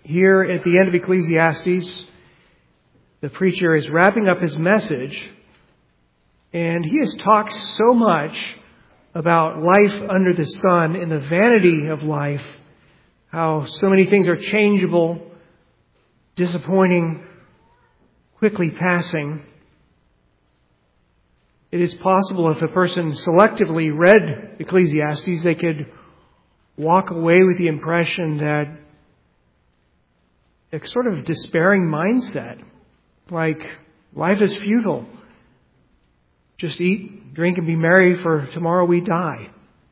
Here at the end of Ecclesiastes, the preacher is wrapping up his message, and he has talked so much about life under the sun and the vanity of life, how so many things are changeable, disappointing, quickly passing. It is possible if a person selectively read Ecclesiastes, they could walk away with the impression that a sort of despairing mindset, like life is futile. Just eat, drink, and be merry, for tomorrow we die.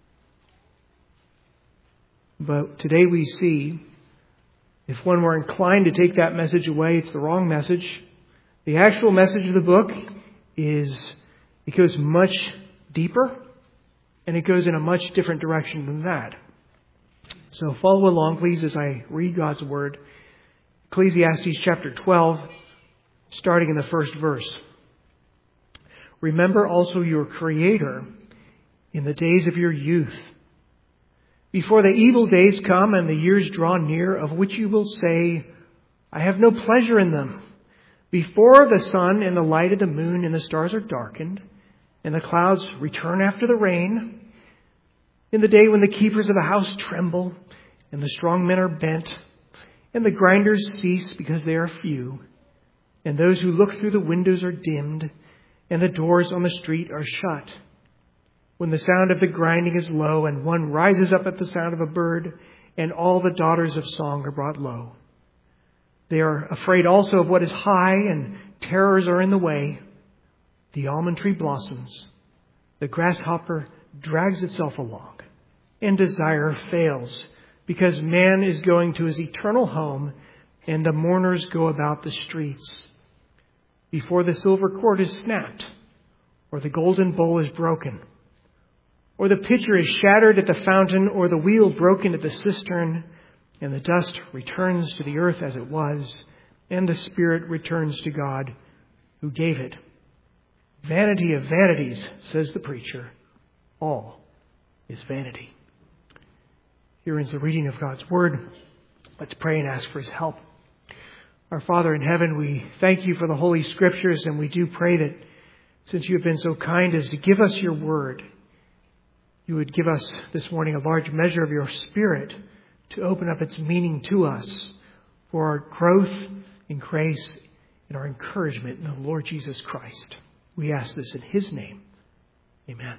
But today we see, if one were inclined to take that message away, it's the wrong message. The actual message of the book it goes much deeper, and it goes in a much different direction than that. So follow along, please, as I read God's Word. Ecclesiastes chapter 12, starting in the first verse. Remember also your Creator in the days of your youth, before the evil days come and the years draw near, of which you will say, I have no pleasure in them. Before the sun and the light of the moon and the stars are darkened, and the clouds return after the rain, in the day when the keepers of the house tremble, and the strong men are bent, and the grinders cease because they are few, and those who look through the windows are dimmed, and the doors on the street are shut. When the sound of the grinding is low, and one rises up at the sound of a bird, and all the daughters of song are brought low. They are afraid also of what is high, and terrors are in the way. The almond tree blossoms. The grasshopper drags itself along, and desire fails, because man is going to his eternal home, and the mourners go about the streets. Before the silver cord is snapped, or the golden bowl is broken, or the pitcher is shattered at the fountain, or the wheel broken at the cistern, and the dust returns to the earth as it was, and the spirit returns to God who gave it. Vanity of vanities, says the preacher, all is vanity. Here ends the reading of God's Word. Let's pray and ask for His help. Our Father in heaven, we thank You for the Holy Scriptures, and we do pray that since You have been so kind as to give us Your Word, You would give us this morning a large measure of Your Spirit to open up its meaning to us for our growth in grace and our encouragement in the Lord Jesus Christ. We ask this in His name. Amen.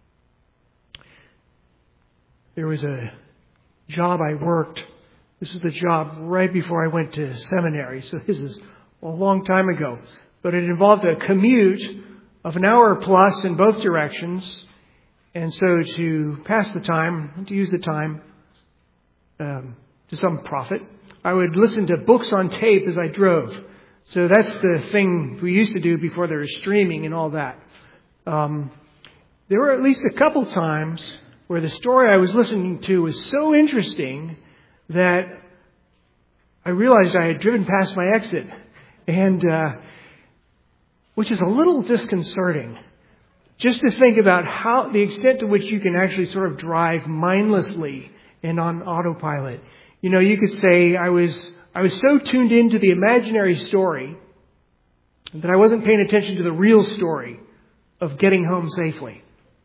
There was a job I worked. This was the job right before I went to seminary. So this is a long time ago. But it involved a commute of an hour plus in both directions. And so to pass the time, to use the time to some profit, I would listen to books on tape as I drove. So that's the thing we used to do before there was streaming and all that. There were at least a couple times where the story I was listening to was so interesting that I realized I had driven past my exit, and which is a little disconcerting. Just to think about how the extent to which you can actually sort of drive mindlessly and on autopilot. You know, you could say I was so tuned into the imaginary story that I wasn't paying attention to the real story of getting home safely.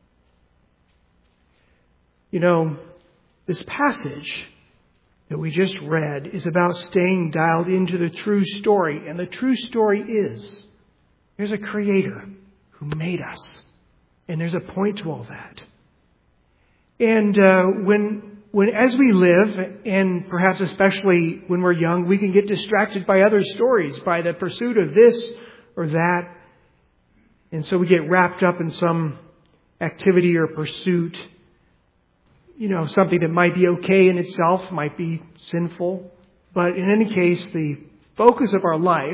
You know, this passage that we just read is about staying dialed into the true story. And the true story is there's a Creator who made us. And there's a point to all that. And when as we live, and perhaps especially when we're young, we can get distracted by other stories, by the pursuit of this or that. And so we get wrapped up in some activity or pursuit. You know, something that might be okay in itself, might be sinful. But in any case, the focus of our life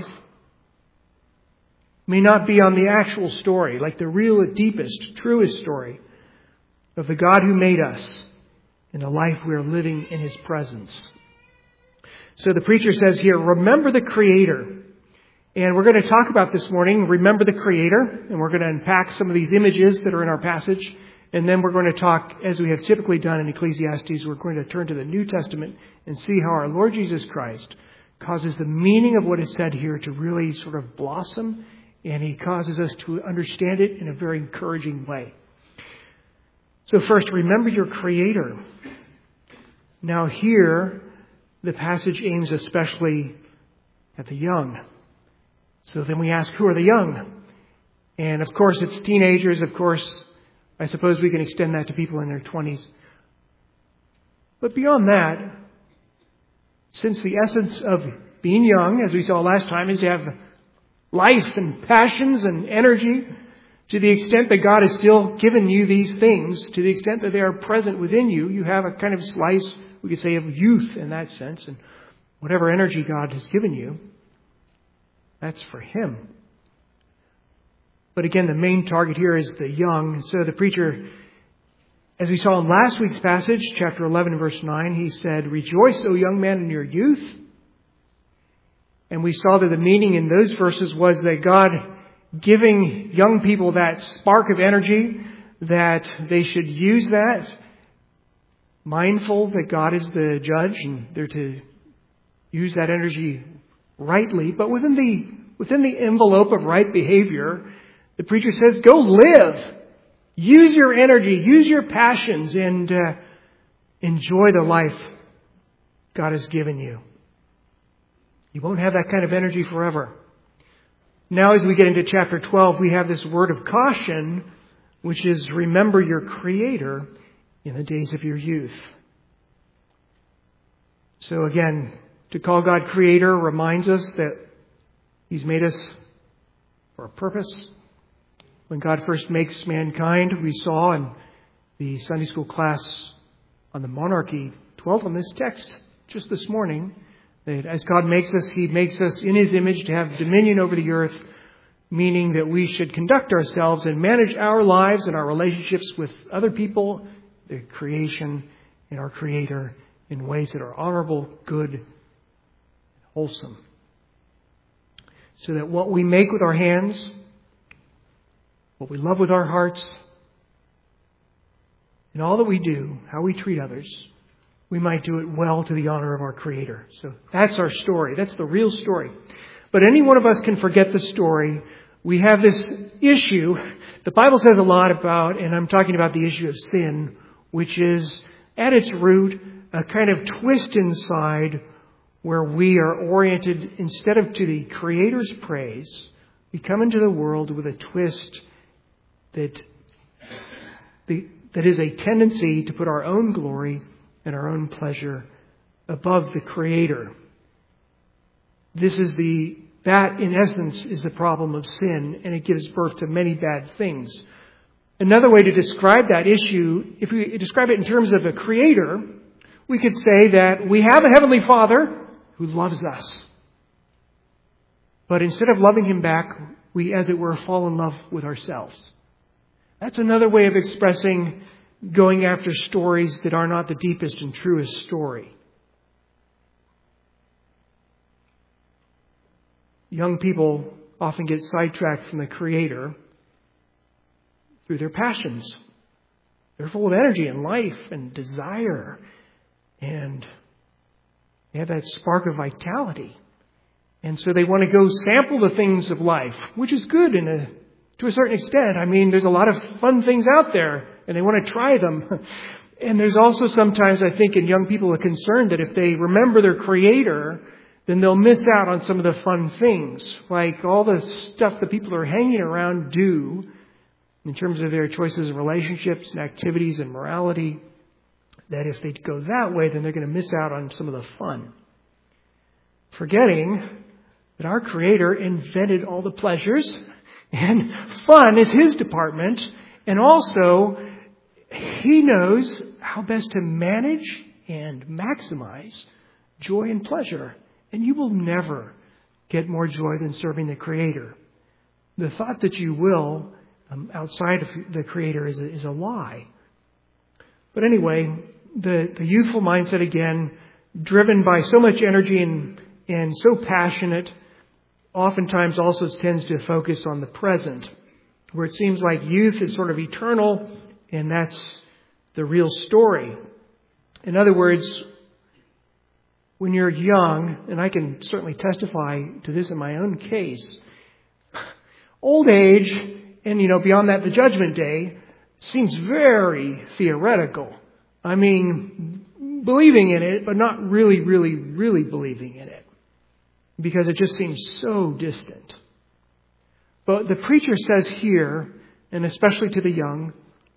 may not be on the actual story, like the real, deepest, truest story of the God who made us and the life we are living in His presence. So the preacher says here, remember the Creator. And we're going to talk about this morning, remember the Creator. And we're going to unpack some of these images that are in our passage. And then we're going to talk, as we have typically done in Ecclesiastes, we're going to turn to the New Testament and see how our Lord Jesus Christ causes the meaning of what is said here to really sort of blossom, and He causes us to understand it in a very encouraging way. So first, remember your Creator. Now here, the passage aims especially at the young. So then we ask, who are the young? And of course, it's teenagers. Of course, I suppose we can extend that to people in their 20s. But beyond that, since the essence of being young, as we saw last time, is to have life and passions and energy, to the extent that God has still given you these things, to the extent that they are present within you, you have a kind of slice, we could say, of youth in that sense. And whatever energy God has given you, that's for Him. But again, the main target here is the young. So the preacher, as we saw in last week's passage, chapter 11, verse 9, he said, "Rejoice, O young man, in your youth." And we saw that the meaning in those verses was that God giving young people that spark of energy, that they should use that, mindful that God is the judge and they're to use that energy rightly. But within the envelope of right behavior, the preacher says, go live. Use your energy, use your passions, and enjoy the life God has given you. You won't have that kind of energy forever. Now as we get into chapter 12, we have this word of caution, which is remember your Creator in the days of your youth. So again, to call God Creator reminds us that He's made us for a purpose. When God first makes mankind, we saw in the Sunday school class on the monarchy dwelt on this text just this morning, that as God makes us, He makes us in His image to have dominion over the earth, meaning that we should conduct ourselves and manage our lives and our relationships with other people, the creation, and our Creator in ways that are honorable, good, and wholesome. So that what we make with our hands, what we love with our hearts, and all that we do, how we treat others, we might do it well to the honor of our Creator. So that's our story. That's the real story. But any one of us can forget the story. We have this issue the Bible says a lot about, and I'm talking about the issue of sin, which is at its root a kind of twist inside where we are oriented, instead of to the Creator's praise, we come into the world with a twist that is a tendency to put our own glory and our own pleasure above the Creator. That in essence is the problem of sin, and it gives birth to many bad things. Another way to describe that issue, if we describe it in terms of a Creator, we could say that we have a Heavenly Father who loves us. But instead of loving Him back, we, as it were, fall in love with ourselves. That's another way of expressing going after stories that are not the deepest and truest story. Young people often get sidetracked from the Creator through their passions. They're full of energy and life and desire, and they have that spark of vitality. And so they want to go sample the things of life, which is good to a certain extent. I mean, there's a lot of fun things out there, and they want to try them. And there's also sometimes, I think, in young people a concern that if they remember their Creator, then they'll miss out on some of the fun things, like all the stuff that people are hanging around do in terms of their choices of relationships and activities and morality, that if they go that way, then they're going to miss out on some of the fun. Forgetting that our Creator invented all the pleasures, and fun is His department, and also He knows how best to manage and maximize joy and pleasure. And you will never get more joy than serving the Creator. The thought that you will outside of the Creator is a lie. But anyway, the youthful mindset, again, driven by so much energy and so passionate, oftentimes also tends to focus on the present, where it seems like youth is sort of eternal And that's the real story. In other words, when you're young, and I can certainly testify to this in my own case, old age, and beyond that, the judgment day, seems very theoretical. I mean, believing in it, but not really, really, really believing in it. Because it just seems so distant. But the preacher says here, and especially to the young,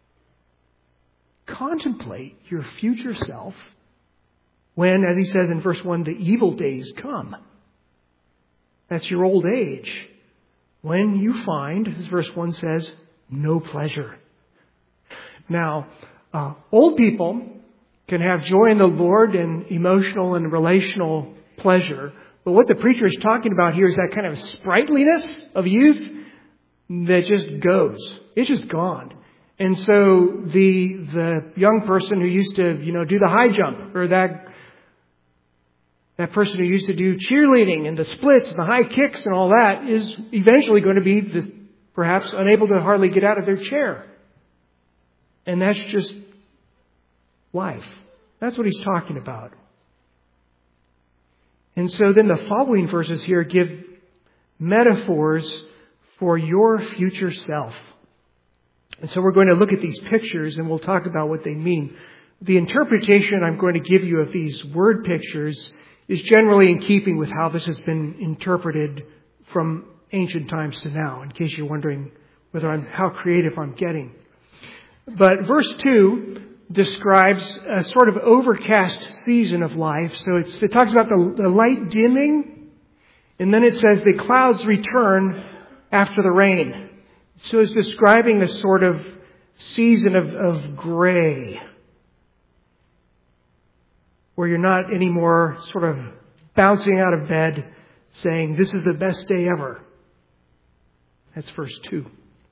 contemplate your future self when, as he says in verse 1, the evil days come. That's your old age. When you find, as verse 1 says, no pleasure. Now, old people can have joy in the Lord and emotional and relational pleasure. But what the preacher is talking about here is that kind of sprightliness of youth that just goes. It's just gone. And so the young person who used to, do the high jump, or that person who used to do cheerleading and the splits and the high kicks and all that is eventually going to be perhaps unable to hardly get out of their chair. And that's just life. That's what he's talking about. And so then the following verses here give metaphors for your future self. And so we're going to look at these pictures and we'll talk about what they mean. The interpretation I'm going to give you of these word pictures is generally in keeping with how this has been interpreted from ancient times to now, in case you're wondering how creative I'm getting. But verse 2 describes a sort of overcast season of life. So it talks about the light dimming, and then it says the clouds return after the rain. So it's describing this sort of season of gray, where you're not anymore sort of bouncing out of bed saying, this is the best day ever. That's verse 2.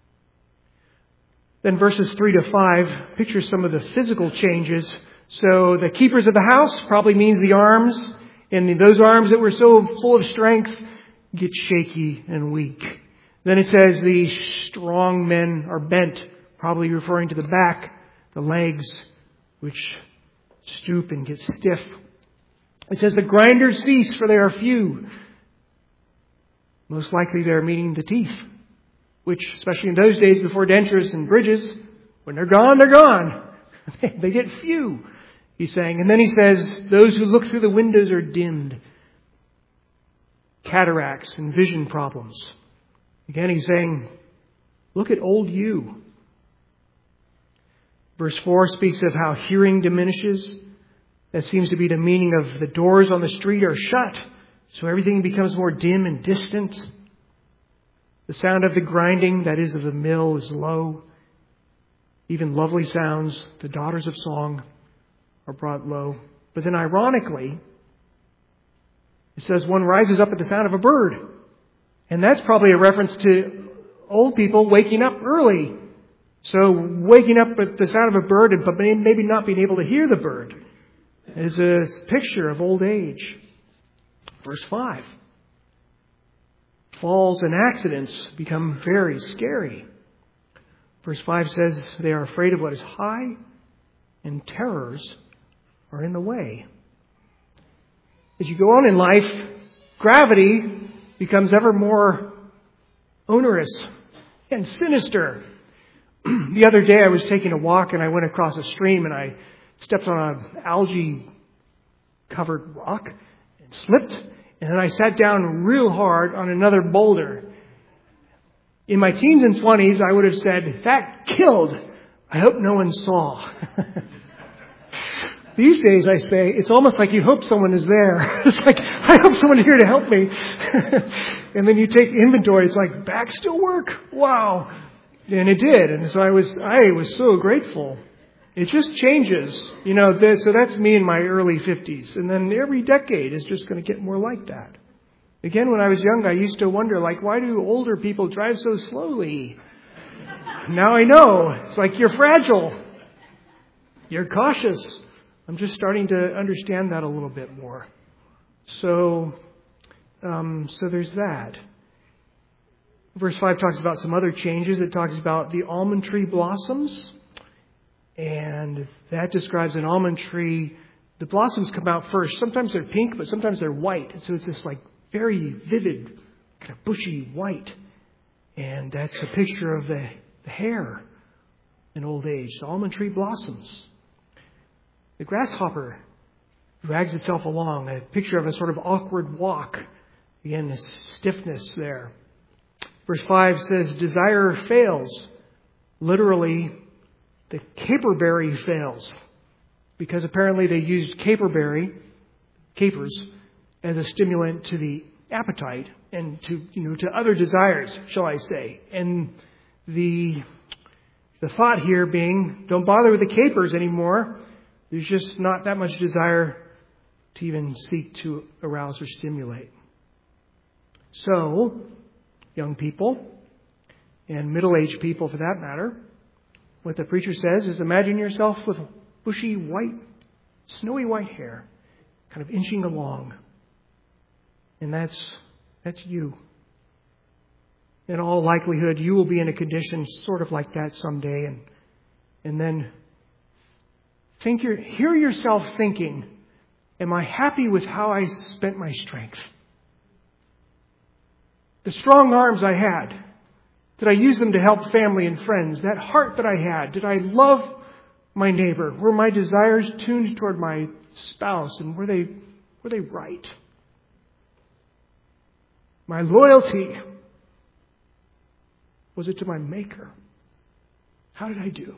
Then verses 3 to 5 picture some of the physical changes. So the keepers of the house probably means the arms, and those arms that were so full of strength get shaky and weak. Then it says the strong men are bent, probably referring to the back, the legs, which stoop and get stiff. It says the grinders cease, for they are few. Most likely they're meaning the teeth, which, especially in those days before dentures and bridges, when they're gone, they're gone. They get few, he's saying. And then he says, those who look through the windows are dimmed. Cataracts and vision problems. Again, he's saying, look at old you. Verse 4 speaks of how hearing diminishes. That seems to be the meaning of the doors on the street are shut, so everything becomes more dim and distant. The sound of the grinding, that is of the mill, is low. Even lovely sounds, the daughters of song, are brought low. But then ironically, it says one rises up at the sound of a bird. And that's probably a reference to old people waking up early. So waking up at the sound of a bird, but maybe not being able to hear the bird, is a picture of old age. Verse 5. Falls and accidents become very scary. Verse 5 says they are afraid of what is high, and terrors are in the way. As you go on in life, gravity becomes ever more onerous and sinister. The other day I was taking a walk and I went across a stream and I stepped on an algae-covered rock and slipped. And then I sat down real hard on another boulder. In my teens and 20s, I would have said, that killed. I hope no one saw. These days I say, it's almost like you hope someone is there. It's like, I hope someone is here to help me. And then you take inventory. It's like, back still work? Wow. And it did. And so I was so grateful. It just changes. So that's me in my early 50s. And then every decade is just going to get more like that. Again, when I was young, I used to wonder, why do older people drive so slowly? Now I know. It's like you're fragile. You're cautious. I'm just starting to understand that a little bit more. So there's that. Verse 5 talks about some other changes. It talks about the almond tree blossoms. And that describes an almond tree. The blossoms come out first. Sometimes they're pink, but sometimes they're white. So it's this like very vivid, kind of bushy white. And that's a picture of the hair in old age. The almond tree blossoms. The grasshopper drags itself along. A picture of a sort of awkward walk. Again, this stiffness there. Verse 5 says, desire fails. Literally, the caperberry fails. Because apparently they used capers, as a stimulant to the appetite and to other desires, shall I say. And the thought here being, don't bother with the capers anymore. There's just not that much desire to even seek to arouse or stimulate. So, young people, and middle-aged people for that matter, what the preacher says is imagine yourself with bushy white, snowy white hair, kind of inching along. And that's you. In all likelihood, you will be in a condition sort of like that someday. And then hear yourself thinking, am I happy with how I spent my strength? The strong arms I had, did I use them to help family and friends? That heart that I had, did I love my neighbor? Were my desires tuned toward my spouse? And were they right? My loyalty, was it to my Maker? How did I do?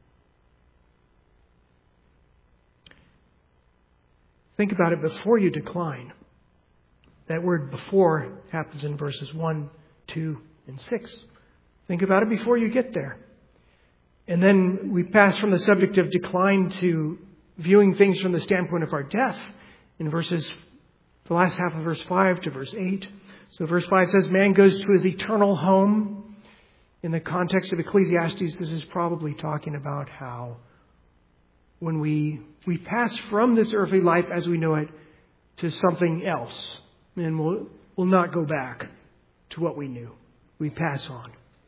Think about it before you decline. That word before happens in verses 1, 2, and 6. Think about it before you get there. And then we pass from the subject of decline to viewing things from the standpoint of our death in the last half of verse 5 to verse 8. So verse 5 says, man goes to his eternal home. In the context of Ecclesiastes, this is probably talking about how when we pass from this earthly life as we know it to something else, and we'll not go back to what we knew. We pass on.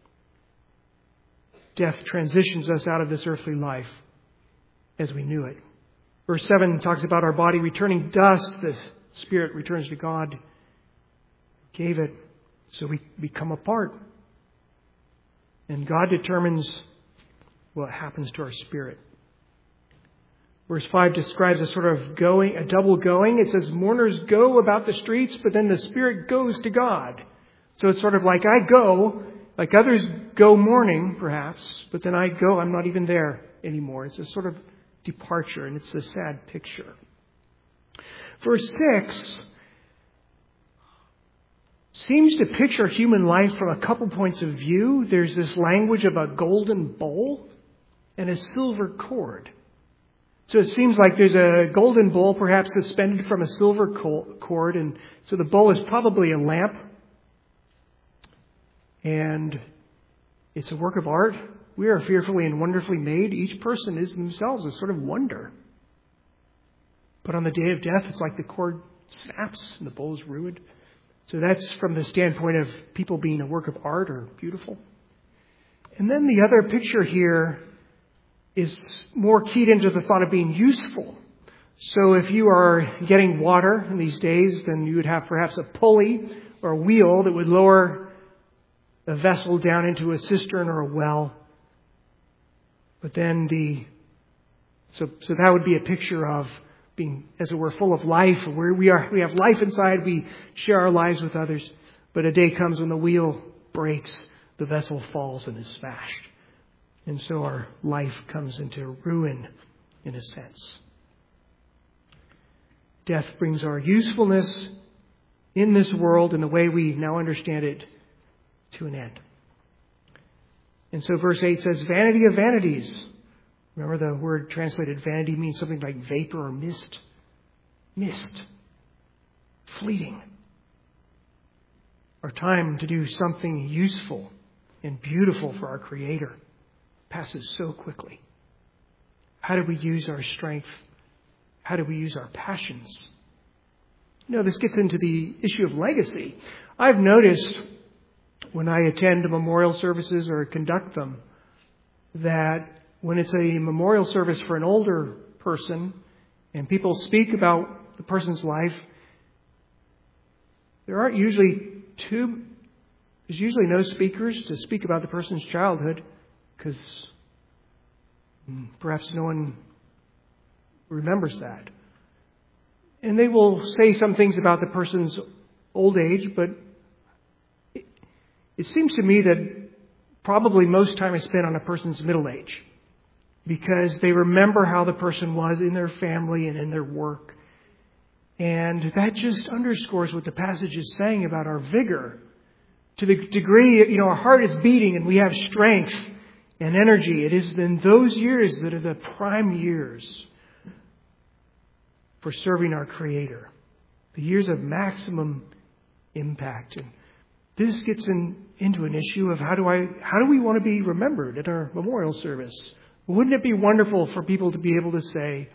Death transitions us out of this earthly life as we knew it. Verse 7 talks about our body returning dust. The spirit returns to God who gave it. So we become a part. And God determines what happens to our spirit. Verse 5 describes a sort of a double going. It says mourners go about the streets, but then the spirit goes to God. So it's sort of like I go, like others go mourning, perhaps, but then I go, I'm not even there anymore. It's a sort of departure, and it's a sad picture. Verse 6 seems to picture human life from a couple points of view. There's this language of a golden bowl and a silver cord. So it seems like there's a golden bowl perhaps suspended from a silver cord, and so the bowl is probably a lamp. And it's a work of art. We are fearfully and wonderfully made. Each person is themselves a sort of wonder. But on the day of death, it's like the cord snaps and the bowl is ruined. So that's from the standpoint of people being a work of art or beautiful. And then the other picture here is more keyed into the thought of being useful. So if you are getting water in these days, then you would have perhaps a pulley or a wheel that would lower a vessel down into a cistern or a well. But then so that would be a picture of being, as it were, full of life. Where we have life inside, we share our lives with others. But a day comes when the wheel breaks, the vessel falls and is smashed. And so our life comes into ruin, in a sense. Death brings our usefulness in this world, in the way we now understand it, to an end. And so verse 8 says, vanity of vanities. Remember, the word translated vanity means something like vapor or mist. Mist. Fleeting. Our time to do something useful and beautiful for our Creator passes so quickly. How do we use our strength? How do we use our passions? This gets into the issue of legacy. I've noticed when I attend memorial services or conduct them that when it's a memorial service for an older person and people speak about the person's life, there's usually no speakers to speak about the person's childhood because perhaps no one remembers that. And they will say some things about the person's old age, but it seems to me that probably most time is spent on a person's middle age because they remember how the person was in their family and in their work. And that just underscores what the passage is saying about our vigor. To the degree, our heart is beating and we have strength and energy. It is in those years that are the prime years for serving our Creator. The years of maximum impact. And this gets into an issue of how do we want to be remembered at our memorial service? Wouldn't it be wonderful for people to be able to say,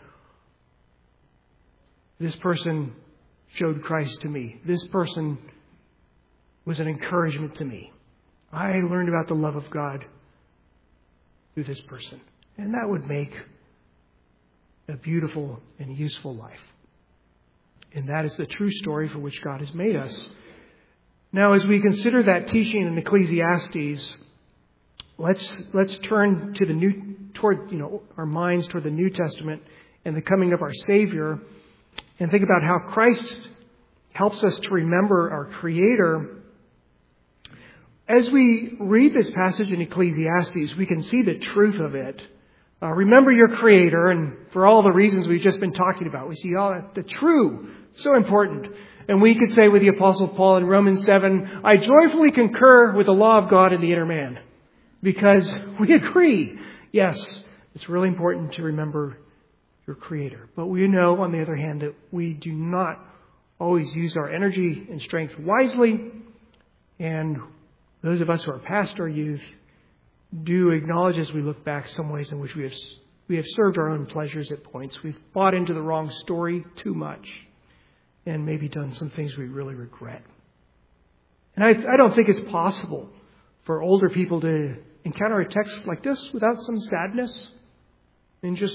this person showed Christ to me. This person was an encouragement to me. I learned about the love of God through this person. And that would make a beautiful and useful life. And that is the true story for which God has made us. Now, as we consider that teaching in Ecclesiastes, let's turn to our minds toward the New Testament and the coming of our Savior, and think about how Christ helps us to remember our Creator. As we read this passage in Ecclesiastes, we can see the truth of it. Remember your Creator, and for all the reasons we've just been talking about, we see all that, the true, so important. And we could say with the Apostle Paul in Romans 7, I joyfully concur with the law of God in the inner man. Because we agree, yes, it's really important to remember your Creator. But we know, on the other hand, that we do not always use our energy and strength wisely. And those of us who are past our youth do acknowledge as we look back some ways in which we have served our own pleasures at points. We've bought into the wrong story too much and maybe done some things we really regret. And I don't think it's possible for older people to encounter a text like this without some sadness and just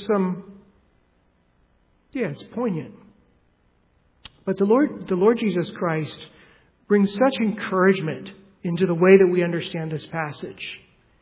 it's poignant. But the Lord Jesus Christ brings such encouragement into the way that we understand this passage.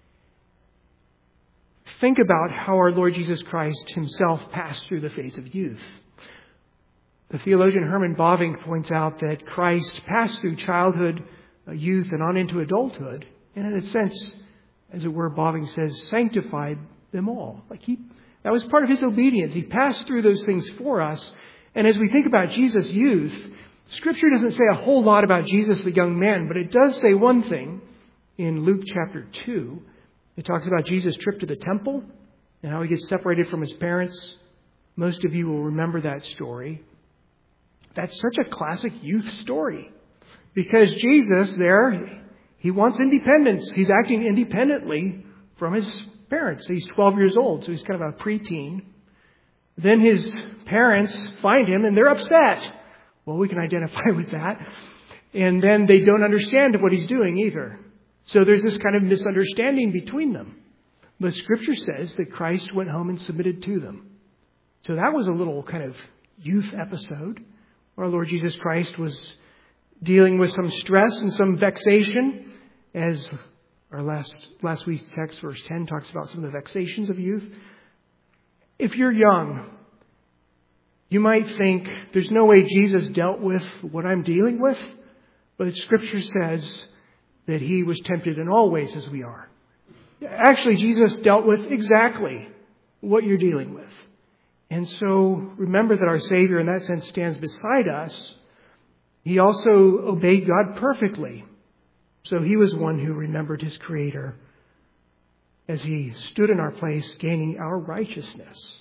Think about how our Lord Jesus Christ himself passed through the phase of youth. The theologian Herman Bavinck points out that Christ passed through childhood, youth, and on into adulthood, and in a sense, as it were, Bavinck says, sanctified them all. That was part of his obedience. He passed through those things for us. And as we think about Jesus' youth, Scripture doesn't say a whole lot about Jesus, the young man, but it does say one thing in Luke chapter 2. It talks about Jesus' trip to the temple and how he gets separated from his parents. Most of you will remember that story. That's such a classic youth story because Jesus there, he wants independence. He's acting independently from his parents. He's 12 years old, so he's kind of a preteen. Then his parents find him and they're upset. Well, we can identify with that. And then they don't understand what he's doing either. So there's this kind of misunderstanding between them. But Scripture says that Christ went home and submitted to them. So that was a little kind of youth episode. Our Lord Jesus Christ was dealing with some stress and some vexation, as our last week's text, verse 10, talks about some of the vexations of youth. If you're young, you might think there's no way Jesus dealt with what I'm dealing with, but Scripture says that he was tempted in all ways as we are. Actually, Jesus dealt with exactly what you're dealing with. And so remember that our Savior in that sense stands beside us. He also obeyed God perfectly. So he was one who remembered his Creator as he stood in our place, gaining our righteousness.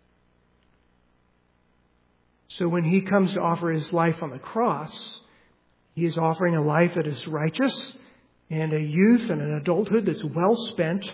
So when he comes to offer his life on the cross, he is offering a life that is righteous and a youth and an adulthood that's well spent.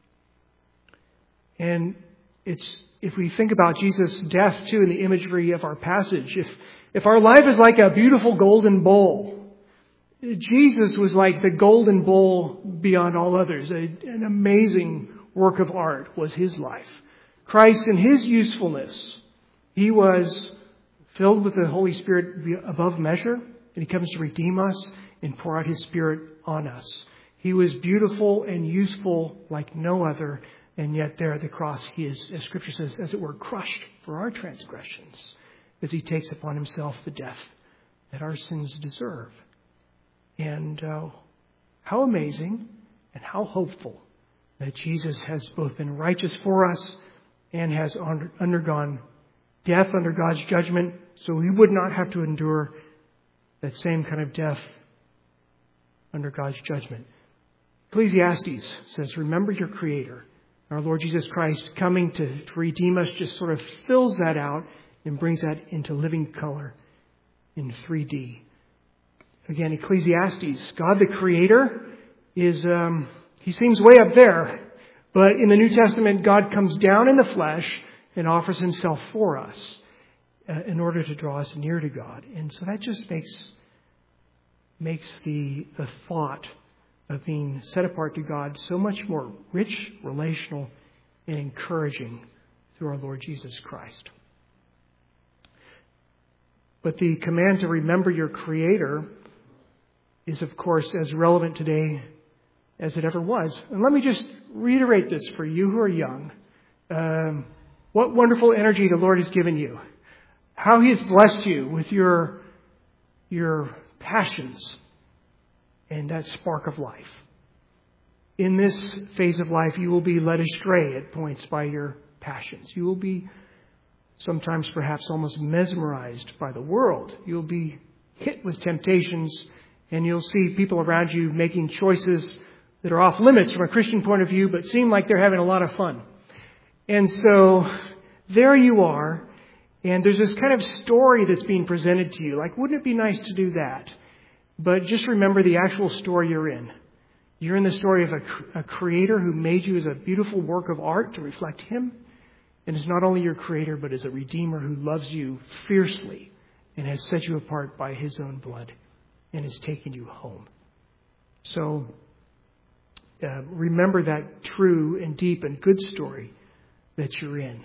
And if we think about Jesus' death too in the imagery of our passage, if our life is like a beautiful golden bowl, Jesus was like the golden bowl beyond all others, an amazing work of art was his life. Christ in his usefulness, he was filled with the Holy Spirit above measure, and he comes to redeem us and pour out his Spirit on us. He was beautiful and useful like no other, and yet there at the cross he is, as Scripture says, as it were, crushed for our transgressions, as he takes upon himself the death that our sins deserve. And how amazing and how hopeful that Jesus has both been righteous for us and has undergone death under God's judgment, so we would not have to endure that same kind of death under God's judgment. Ecclesiastes says, remember your Creator. Our Lord Jesus Christ coming to redeem us just sort of fills that out and brings that into living color in 3D. Again, Ecclesiastes, God the Creator is, he seems way up there. But in the New Testament, God comes down in the flesh and offers himself for us in order to draw us near to God. And so that just makes the thought of being set apart to God so much more rich, relational, and encouraging through our Lord Jesus Christ. But the command to remember your Creator is, of course, as relevant today as it ever was. And let me just reiterate this for you who are young. What wonderful energy the Lord has given you. How he has blessed you with your passions and that spark of life. In this phase of life, you will be led astray at points by your passions. You will be sometimes perhaps almost mesmerized by the world. You'll be hit with temptations, and you'll see people around you making choices that are off limits from a Christian point of view, but seem like they're having a lot of fun. And so there you are, and there's this kind of story that's being presented to you. Like, wouldn't it be nice to do that? But just remember the actual story you're in. You're in the story of a Creator who made you as a beautiful work of art to reflect him. And is not only your Creator, but is a Redeemer who loves you fiercely and has set you apart by his own blood and has taken you home. So remember that true and deep and good story that you're in.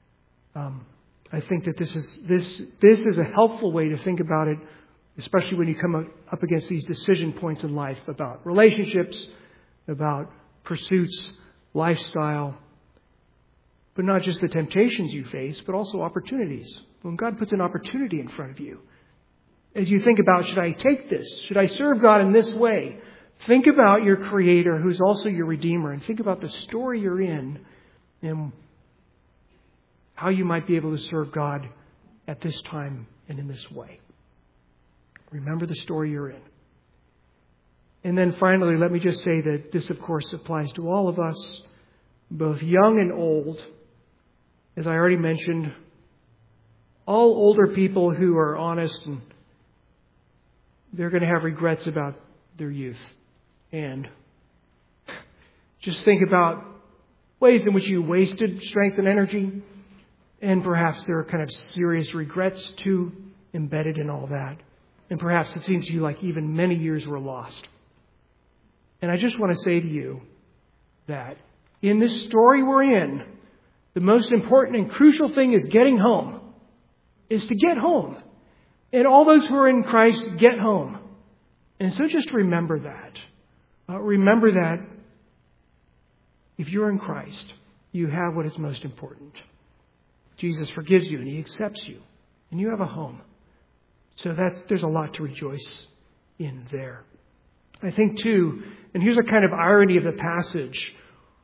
I think that this is a helpful way to think about it, especially when you come up against these decision points in life about relationships, about pursuits, lifestyle, but not just the temptations you face, but also opportunities. When God puts an opportunity in front of you, as you think about, should I take this? Should I serve God in this way? Think about your Creator, who's also your Redeemer, and think about the story you're in and how you might be able to serve God at this time and in this way. Remember the story you're in. And then finally, let me just say that this, of course, applies to all of us, both young and old. As I already mentioned, all older people who are honest, and they're going to have regrets about their youth. And just think about ways in which you wasted strength and energy. And perhaps there are kind of serious regrets too embedded in all that. And perhaps it seems to you like even many years were lost. And I just want to say to you that in this story we're in, the most important and crucial thing is getting home. Is to get home. And all those who are in Christ get home. And so just remember that. Remember that if you're in Christ, you have what is most important. Jesus forgives you and he accepts you. And you have a home. So there's a lot to rejoice in there. I think too, and here's a kind of irony of the passage.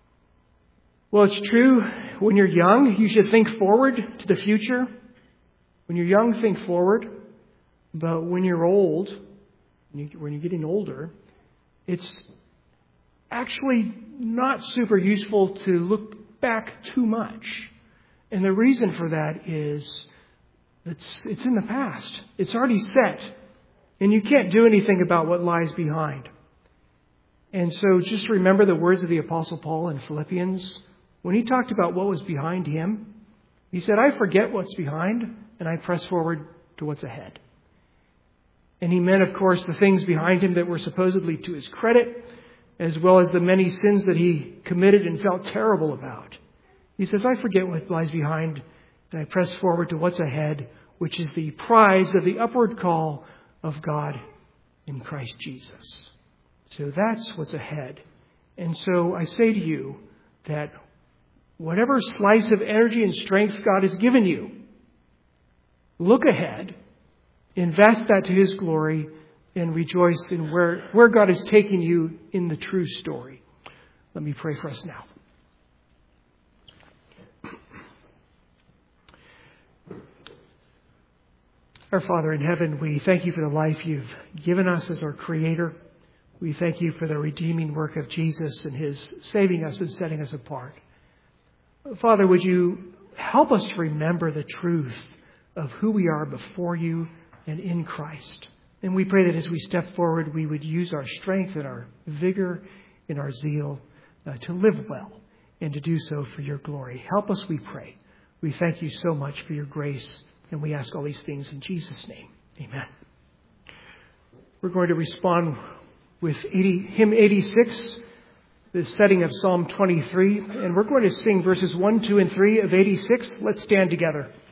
Well, it's true, when you're young, you should think forward to the future. When you're young, think forward. But when you're old, when you're getting older, it's actually not super useful to look back too much. And the reason for that is it's in the past. It's already set. And you can't do anything about what lies behind. And so just remember the words of the Apostle Paul in Philippians. When he talked about what was behind him, he said, I forget what's behind and I press forward to what's ahead. And he meant, of course, the things behind him that were supposedly to his credit, as well as the many sins that he committed and felt terrible about. He says, I forget what lies behind, and I press forward to what's ahead, which is the prize of the upward call of God in Christ Jesus. So that's what's ahead. And so I say to you that whatever slice of energy and strength God has given you, look ahead, invest that to His glory, and rejoice in where God is taking you in the true story. Let me pray for us now. Our Father in heaven, we thank you for the life you've given us as our Creator. We thank you for the redeeming work of Jesus and His saving us and setting us apart. Father, would you help us to remember the truth of who we are before you and in Christ. And we pray that as we step forward, we would use our strength and our vigor and our zeal to live well and to do so for your glory. Help us, we pray. We thank you so much for your grace, and we ask all these things in Jesus' name. Amen. We're going to respond with hymn 86, the setting of Psalm 23, and we're going to sing verses 1, 2, and 3 of 86. Let's stand together.